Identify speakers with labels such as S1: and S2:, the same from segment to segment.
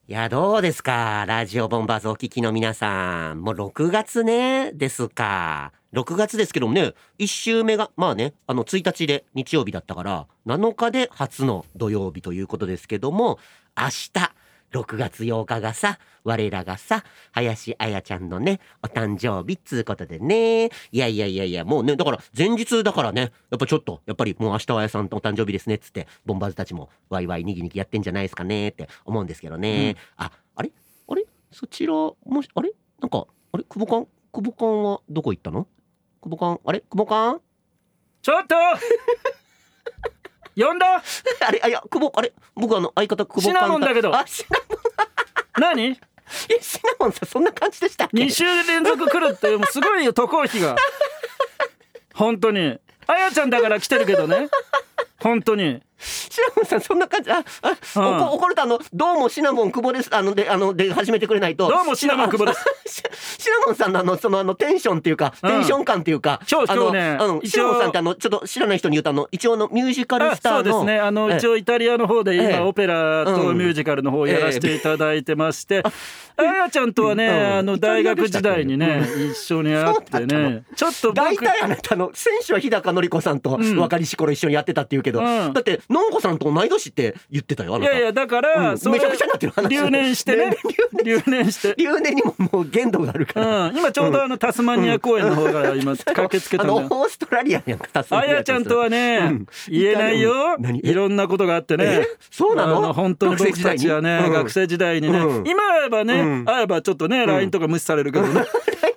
S1: いや、どうですか、ラジオボンバーズお聞きの皆さん。もう6月ね、ですか。6月ですけどもね、1週目が、まあね、1日で日曜日だったから、7日で初の土曜日ということですけども、明日、6月8日がさ、我らがさ、林彩ちゃんのね、お誕生日っつうことでね。いや、もうね、だから前日だからね、やっぱちょっと、やっぱりもう明日は彩さんとお誕生日ですねっつって、ボンバーズたちもワイワイにぎにぎやってんじゃないですかねって思うんですけどね。あれそちら、もし、なんか、久保勘はどこ行ったの？久保勘、久保勘
S2: ちょっと呼んだ
S1: いや、僕相方久保勘
S2: シナモンだけど。
S1: シナモン
S2: 何
S1: シナモンさんそんな感じでしたっけ？
S2: 2 週連続来るってもうすごいよ、渡航費が本当に。あやちゃんだから来てるけどね、本当に。
S1: シナモンさんそんな感じ。怒るとどうもシナモン久保ですで始めてくれないと。
S2: どうもシナモン久保です
S1: シナモンさんのそのテンションっていうか、テンション感っていうか、
S2: 今日ね、
S1: シナモンさんってちょっと知らない人に言うと一応ミュージカルスターの、
S2: そうですね、一応イタリアの方で今オペラとミュージカルの方をやらせていただいてまして、あやちゃんとはね、大学時代にね一緒に会ってね、ちょっと
S1: 大体あなた選手は日高のり子さんと若りし頃一緒にやってたっていうけど、だってのんこさんと同い年って言ってたよ、あなた。
S2: いやだから、
S1: めちゃくちゃになってる話。
S2: 留年してね、留年
S1: にもう限度があるから、
S2: 今ちょうどタスマニア公園の方が今駆けつけたの。
S1: オーストラリアにゃんか、タスマニア。
S2: あやちゃんとはね、言えないよ、いろんなことがあってね。
S1: そうなの？
S2: 本当に僕たちはね、学生時代にね、今会えばね、会えばちょっとね LINE とか無視されるけどね、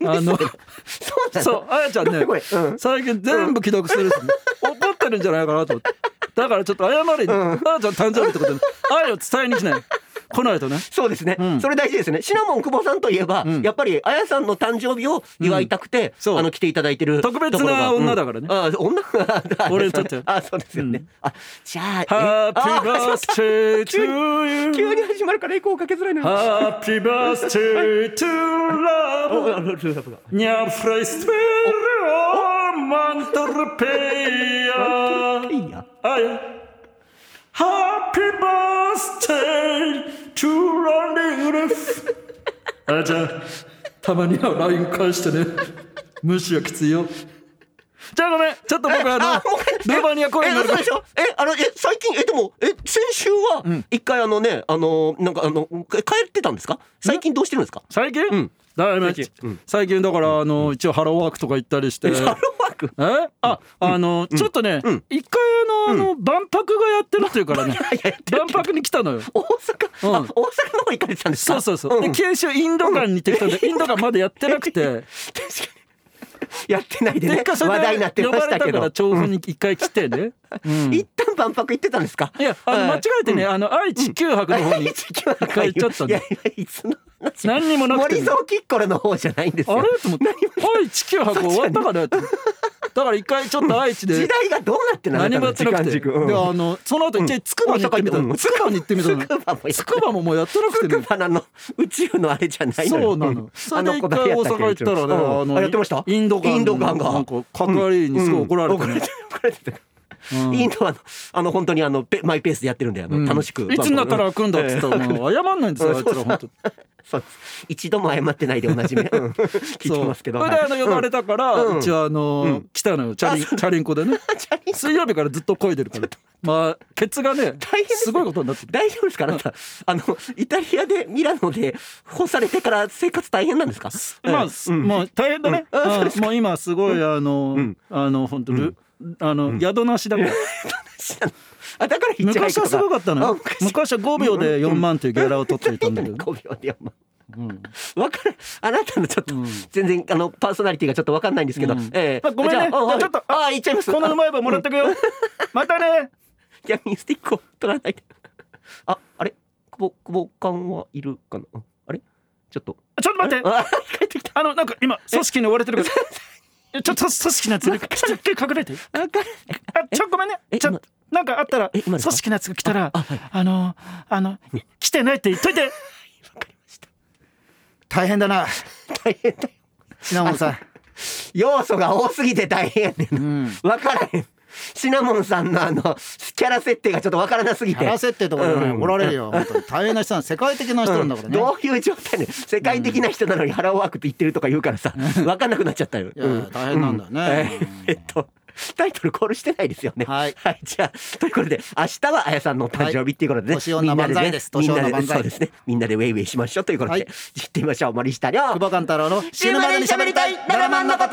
S2: そうあやちゃんね、最近全部既読するし、怒ってるんじゃないかなと思って。だからちょっと謝れに、あやちゃん誕生日ってことで愛を伝えに来ない来ないとね。
S1: そうですね、それ大事ですね。シナモン久保さんといえば、やっぱりあやさんの誕生日を祝いたくて、来ていただいてる
S2: 特別な女だからね。
S1: 女
S2: 俺にとって
S1: そうですよね。じゃあ
S2: ハッピーバースデートゥーユー、
S1: 急に始まるからエコーかけづらいのよ。
S2: ハッピーバースデートゥーラブニャフレスペルオマントルペイヤあやハッピーバースデートゥーランディングレフ。あじゃあたまには LINE 返してね、無視はきついよ。じゃあごめん、ちょっと僕ルーバニア公園に
S1: そうでしょ。最近でも先週は一回なんか帰ってたんですか？最近どうしてるんですか？
S2: 最近最近だから一応ハローワークとか行ったりして。
S1: ハローワーク？
S2: ちょっとね一回万博がやってるっていうからね、万博に来たのよ。
S1: 大阪の方行かれてたんですか？
S2: そうで九州インド館に行ってきたんで、インド館まだやってなくて
S1: 確かにやってないでね、話題になってましたけど、
S2: 呼ばれたから調布に一回来てね、
S1: 一旦万博行ってたんですか？
S2: いや間違えてね、愛・地球博の方に一回行っちゃったんで。
S1: いつの話？
S2: 何にもなくて、
S1: 森蔵キッコロの方じゃないんですよ。
S2: あれと思って、愛・地球博終わったからだから一回ちょっと愛知で
S1: 時代がどうなって
S2: 何もやってなくて、その後一回つくばに行ってみたの。つくばに行ってみたの。つくばももうやってなくてね。
S1: つくば宇宙のあれじゃないのよ。
S2: そうなの。それで一回大阪行ったらね、
S1: やってました？
S2: インド館がなんか係にすごい怒られてね。
S1: インドは本当にマイペースでやってるんで楽しく。
S2: いつになったら開くんだっつったらもう謝んないんですよ、あいつら本当。
S1: そうです。一度も謝ってないでおなじみ。聞いてますけど。
S2: それで呼ばれたから一応来たのよ、チャリンコでね。水曜日からずっと漕いでるから。まあケツがねすごいことになってる。
S1: 大丈夫ですか？あなたイタリアでミラノで干されてから生活大変なんですか？
S2: まあもう大変だね。もう今すごい本当宿なしだから。
S1: だから
S2: 昔はすごかったのよ。昔は5秒で4万というギャラを取っていたんだけど。
S1: 5秒で4万。わかる。あなたのちょっと全然パーソナリティがちょっとわかんないんですけど。
S2: ごめんね。ちょっと
S1: 行っちゃいます。
S2: このうまい棒もらってくよ。またね。
S1: ギャミンスティックを取らないで。あれ久保勘はいるかな。あれちょっと
S2: 待って。
S1: 帰ってきた。
S2: なんか今組織に追われてるから。ちょっと組織のやつね、ちょっと一回隠れて。ごめんね。なんかあったら組織のやつが来たら来てないって言っといて。わか
S1: りました。
S2: 大変だな。
S1: 大変だよ。
S2: シナモンさん。
S1: 要素が多すぎて大変やねん。わからへん。 シナモンさんのキャラ設定がちょっとわからなすぎて、
S3: キャラ設定とかでね、おられるよ本当に大変な人なん、世界的な人なんだからね、
S1: どういう状態ね、世界的な人なのにハローワークって言ってるとか言うからさ、わかんなくなっちゃったよ。
S3: いや大変なんだよね、
S1: タイトルコールしてないですよね。
S3: はい、
S1: じゃあということで明日はあやさんのお誕生日っていうことでね、
S3: 年女万歳です。年女万歳。
S1: そうですね、みんなでウェイウェイしましょうということで、行ってみましょう。森下亮、
S3: 久保勘太郎の
S1: 死ぬまでに喋りたいラガマンのこと。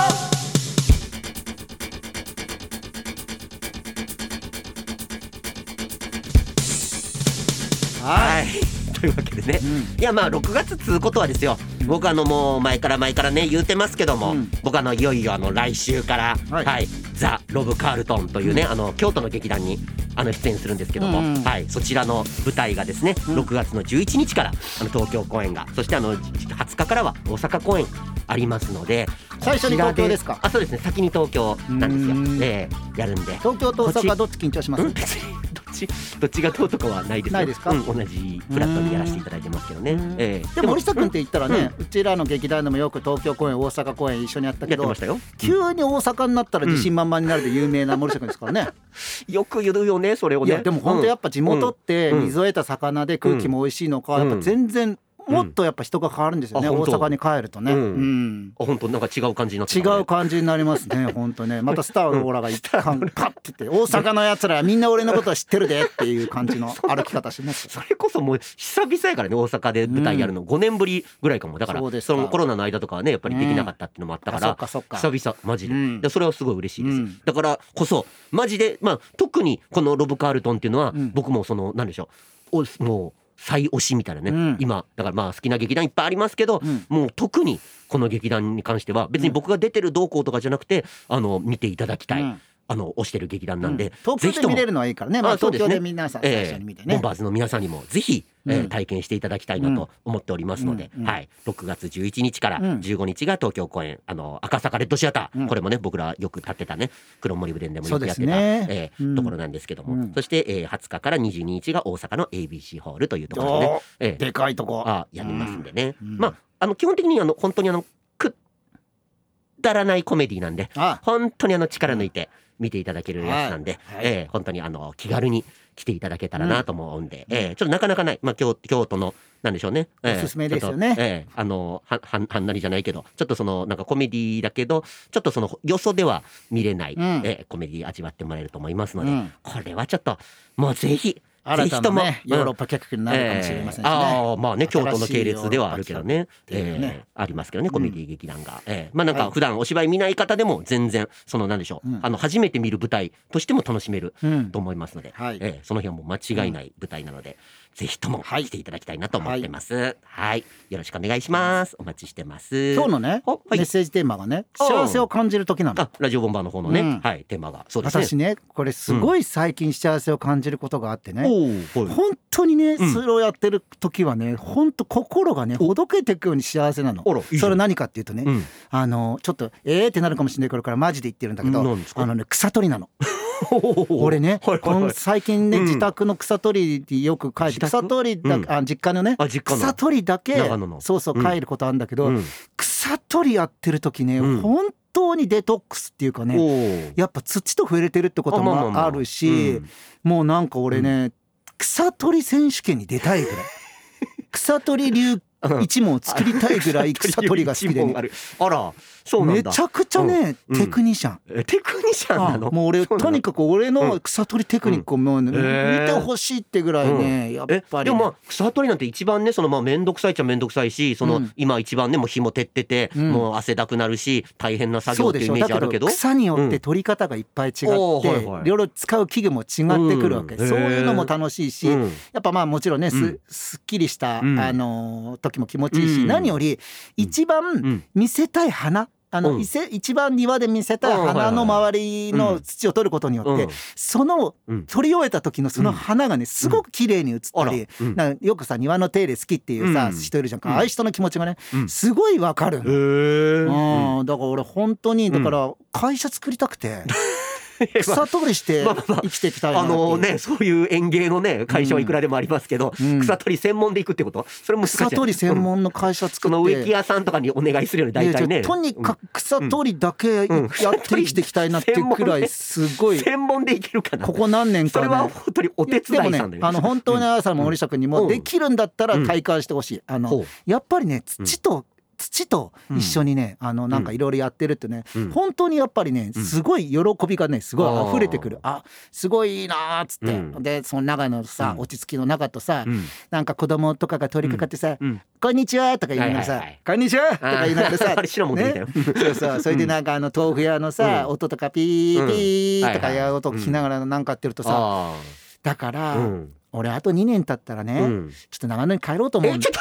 S1: はい、というわけでね、いやまあ6月つうことはですよ、僕もう前からね言うてますけども、僕いよいよ来週からザ・ロブ・カールトンというね京都の劇団に出演するんですけども、そちらの舞台がですね6月の11日から東京公演が、そして20日からは大阪公演ありますので、
S3: 最初に東京ですか？
S1: そうですね、先に東京なんですよ。やるんで、
S3: 東京と大阪どっち緊張します？
S1: どっちがどうとかはないですよ。
S3: ないですか？
S1: 同じフラットにやらせていただいてますけどね。
S3: でも森下君って言ったらね、うちらの劇団でもよく東京公演大阪公演一緒にやったけど、
S1: やってましたよ。
S3: 急に大阪になったら自信満々になるで有名な森下君ですからね。
S1: よく言うよねそれをね。
S3: いやでも本当やっぱ地元って水を得た魚で空気も美味しいのか、やっぱ全然もっとやっぱ人が変わるんですよね、大阪に帰るとね。
S1: 本当なんか違う感じになって、
S3: 違う感じになりますね本当ね。またスターのオーラが一貫パッて言って、大阪のやつらみんな俺のことは知ってるでっていう感じの歩き方します。
S1: それこそもう久々やからね、大阪で舞台やるの5年ぶりぐらいかも。だからそのコロナの間とかはねやっぱりできなかったっていうのもあったから、久々マジで、それはすごい嬉しいです。だからこそマジで特にこのロブ・カールトンっていうのは、僕もなんでしょう、もう最推しみたいなね、今だから好きな劇団いっぱいありますけど、もう特にこの劇団に関しては別に僕が出てる動向とかじゃなくて見ていただきたい、推してる劇団なんで、
S3: 東京で見れるのはいいからね。東京で皆さん最初に見てね、
S1: ボンバーズの皆さんにもぜひ体験していただきたいなと思っておりますので、6月11日から15日が東京公演、赤坂レッドシアター、これもね僕らよく立ってたね黒森ブレンでもよくやってたところなんですけども、そして20日から22日が大阪の ABC ホールというところでね、
S3: でかいとこ
S1: やりますんでね、基本的に本当にくだらないコメディなんで、本当に力抜いて見ていただけるやつなんで、本当に気軽に来ていただけたらなと思うんで、ちょっとなかなかない、京都のなんでしょうね、
S3: おすすめですよね。
S1: はんなりじゃないけど、ちょっとなんかコメディだけどちょっとよそでは見れない、コメディ味わってもらえると思いますので、これはちょっともうぜひ
S3: 新たなねヨーロッパ客になるかもしれませんしね。
S1: 京都の系列ではあるけどね、ありますけどね、コメディ劇団が、なんか普段お芝居見ない方でも全然なんでしょう、初めて見る舞台としても楽しめると思いますので、その辺はもう間違いない舞台なので、ぜひとも来ていただきたいなと思ってます。よろしくお願いします。お待ちしてます。
S3: 今日のねメッセージテーマがね、幸せを感じる時なの。
S1: ラジオボンバーの方のね、テーマがそうですね。
S3: 私ねこれすごい最近幸せを感じることがあってね、本当にねそれをやってる時はね、本当心がねほどけていくように幸せなの。それ何かっていうとね、ちょっとってなるかもしれないからマジで言ってるんだけど、草取りなの。俺ね最近ね自宅の草取りによく帰って、草取り実家のね草取りだけそう帰ることあるんだけど、草取りやってる時ね本当にデトックスっていうかね、やっぱ土と触れてるってこともあるし、もうなんか俺ね草取り選手権に出たいぐらい草取り流一問を作りたいぐらい草取りが好きでね。
S1: あらそうなんだ。
S3: めちゃくちゃね、テクニシャン。
S1: テクニシャンなの？
S3: もう俺とにかく俺の草取りテクニックをもう見てほしいってぐらいね、やっぱり。
S1: でも草取りなんて一番ねめんどくさいっちゃめんどくさいし、今一番ねもう日も照っててもう汗だくなるし大変な作業っていうイメージあるけど、
S3: 草によって取り方がいっぱい違っていろいろ使う器具も違ってくるわけ。そういうのも楽しいし、やっぱもちろんねすっきりした時も気持ちいいし、何より一番見せたい花、一番庭で見せたい花の周りの土を取ることによって、その取り終えた時のその花がねすごく綺麗に映ったり、よくさ庭の手入れ好きっていうさ人いるじゃんか、ああいう人の気持ちがねすごいわかるの。だから俺本当にだから会社作りたくて草取りして生きていきたいなっていう、
S1: ね、そういう園芸のね会社はいくらでもありますけど、草取り専門で行くってこと、それも
S3: 草取り専門の会社作って、
S1: その植木屋さんとかにお願いするよね大体ね。
S3: とにかく草取りだけやって生きていきたいなっていうくらいすごい
S1: 専門でいけるかな。
S3: ここ何年かね、
S1: それは本当にお手伝いさんだよね。
S3: でもね、本当にあやさんも森下君にもできるんだったら体感してほしい。やっぱりね土と一緒にね、なんかいろいろやってるってね、本当にやっぱりねすごい喜びがねすごい溢れてくる。すごいいいなーっつって、でその中のさ、落ち着きの中とさ、なんか子供とかが取り掛かってさ、こんにちはとか言いながらさ、こんにちはとか言いながらさ、それでなんか豆腐屋のさ、音とかピーピーとかやる音聞きながらなんかやってるとさ、だから俺あと2年経ったらね、ちょっと長野に帰ろうと思うんだ。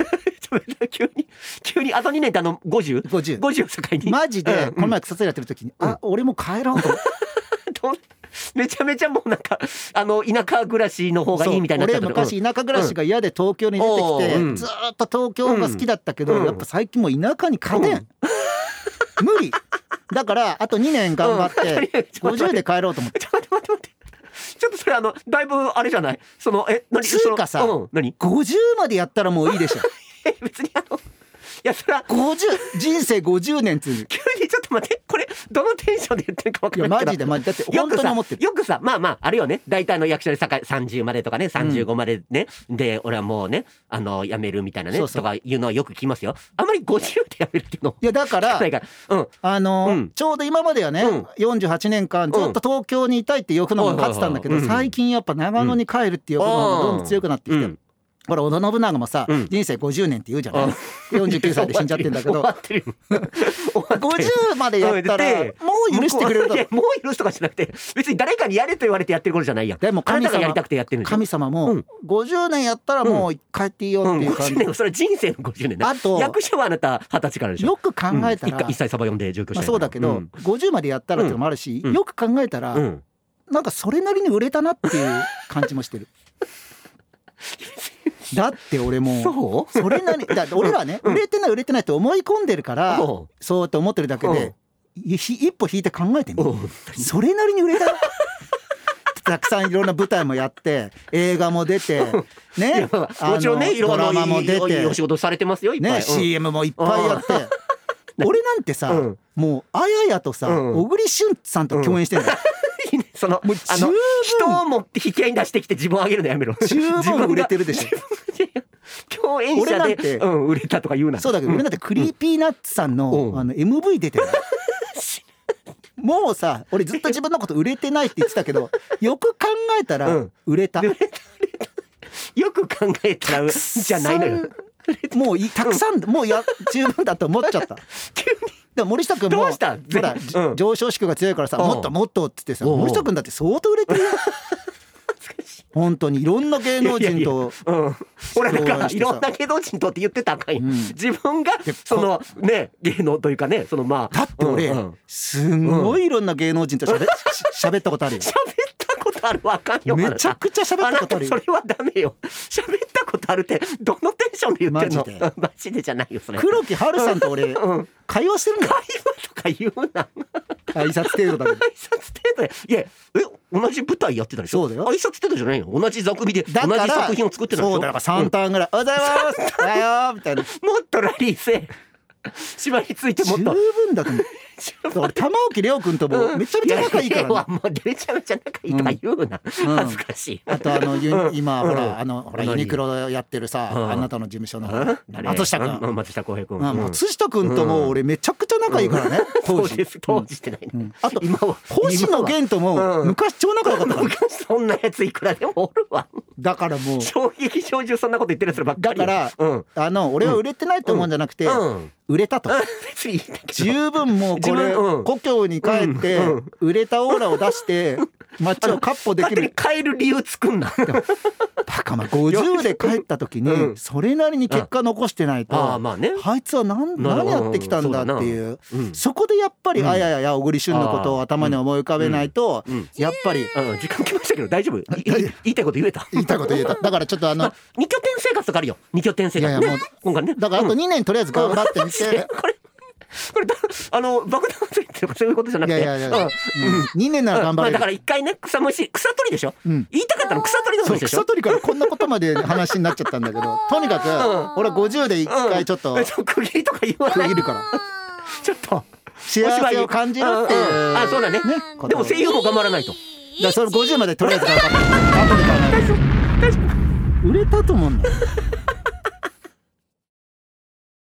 S1: 急にあと2年って50を境に
S3: マジでこの前草津やってる時に、俺も帰ろうと
S1: めちゃめちゃもうなんか田舎暮らしの方がいいみたいになっちゃった。
S3: 俺昔田舎暮らしが嫌で東京に出てきて、ずっと東京が好きだったけど、やっぱ最近もう田舎に勝てん、無理だからあと2年頑張って50で帰ろうと思って。
S1: ちょっとそれだいぶあれじゃない、その
S3: 何つうかさ、50までやったらもういいでしょ。
S1: 別にいやそれは
S3: 人生50年つう
S1: 急にちょっと待って、これどのテンションで言ってるか分からないけど、
S3: いやマジでだって本当に思ってる。
S1: よくさまああれよね、大体の役所で30までとかね35までね、で俺はもうね辞めるみたいなねとかいうのはよく聞きますよ。あんまり50で辞めるっていうの
S3: いやだからちょうど今まではね、48年間ずっと東京にいたいって欲の方が勝ってたんだけど、最近やっぱ長野に帰るっていう欲の方がどんどん強くなってきて、ほら織田信長もさ、人生50年って言うじゃない。49歳で死んじゃってんだけど50までやったらもう許してくれると。
S1: もう許すとかじゃなくて、別に誰かにやれと言われてやってることじゃないやん。
S3: でも
S1: あなたがやりたくてやってるんでしょ。
S3: 神様も50年やったらもう帰っていいよっていう感じ。
S1: それ人生の50年ね。あと役所はあなた20歳からでしょ。
S3: よく考えたら
S1: 一歳サバ読んで上京した。
S3: そうだけど50までやったらってのもあるし、よく考えたらなんかそれなりに売れたなっていう感じもしてる。だって俺もそれなりだ俺らね、売れてないと思い込んでるからそうって思ってるだけで、一歩引いて考えてみる。それなりに売れた。たくさんいろんな舞台もやって映画も出てね、
S1: もちろんね
S3: ドラマも出て
S1: いいお仕事されてますよいっぱい、
S3: CM もいっぱいやって俺なんてさ、もうあややとさ小栗旬さんと共演してるんだよ。
S1: その人を持って引き合いに出してきて自分を上げるのやめろ。
S3: 十分売れてるでしょ。
S1: 共演者で売れたとか言うな。
S3: そうだけど俺なんてクリーピーナッツさんのMV 出てる。もうさ俺ずっと自分のこと売れてないって言ってたけど、よく考えたら売れた。よ
S1: く考えたらじゃないのよ。
S3: もうたくさんもう十分だと思っちゃった。急にでも森下君もほら上昇志向が強いからさ、もっともっとっつってさ、森下君だって相当売れてるよ。本当にいろんな芸能人と
S1: 俺だからいろんな芸能人とって言ってたらあかんよ。自分がそのね芸能というかね、その
S3: だって俺すごいいろんな芸能人と喋ったことあるよ。
S1: 喋ったことあるわかんよ。
S3: めちゃくちゃ喋ったことあるよ。
S1: それはダメよ。喋ったことあるってどのテンションで言ってんの。マジでじゃないよそれ。
S3: 黒木華さんと俺会話してるんだよ。
S1: 会話とか言うな。
S3: 挨拶程度だけど。
S1: 挨拶程度で。いや同じ舞台やってたでしょ。そうだよ。挨拶程度じゃないよ。同じ座組で同じ作品を作ってたでしょ。
S3: そうだから3ターンぐらいおはようございますおはようみたいな。も
S1: っとラリーせ芝居についてもっと
S3: 十分だと思う。俺玉置亮君ともめちゃめちゃ仲いいからね。
S1: めちゃめちゃ仲いいとか言うな。恥ずかしい。
S3: あと今ほらユニクロやってるさあなたの事務所の松下君。
S1: 松下洸平君。
S3: 松下君とも俺めちゃくちゃ仲いいからね。
S1: 当時してない。
S3: あと星野源とも昔超仲良かったから。
S1: 昔そんなやついくらでもおるわ。
S3: だからもう
S1: 衝撃少女そんなこと言ってるやつらばっかり。
S3: だから俺は売れてないと思うんじゃなくて売れたと。十分もうこれ故郷に帰って売れたオーラを出して街を闊歩できる。
S1: 帰る理由作んな。
S3: バカ50で帰った時にそれなりに結果残してないとあいつは何やってきたんだっていう、そこでやっぱりあやや小栗旬のことを頭に思い浮かべないとやっぱり
S1: 時間来ましたけど大丈夫。言いたいこと言えた。
S3: 言いたいこと言えた。だからちょっと2
S1: 拠点生活とかあるよ。2拠点生活ね。
S3: だからあと2年とりあえず頑張ってみて。
S1: これ爆弾ついてとかそういうことじゃなくて、
S3: いやいやいや、2年なら頑張れる。
S1: だから一回ね、草取りでしょ、言いたかったの草取りの話でしょ。
S3: 草取りからこんなことまで話になっちゃったんだけどとにかく俺は50で一回ちょっと
S1: 区切りとか言わない、
S3: 区切るから
S1: ちょっと
S3: 幸せを感じるっていう、
S1: そうだね。でも声優も頑張らないと。
S3: だからそれ50までとりあえず頑張って後で考えます。売れたと思うんだよ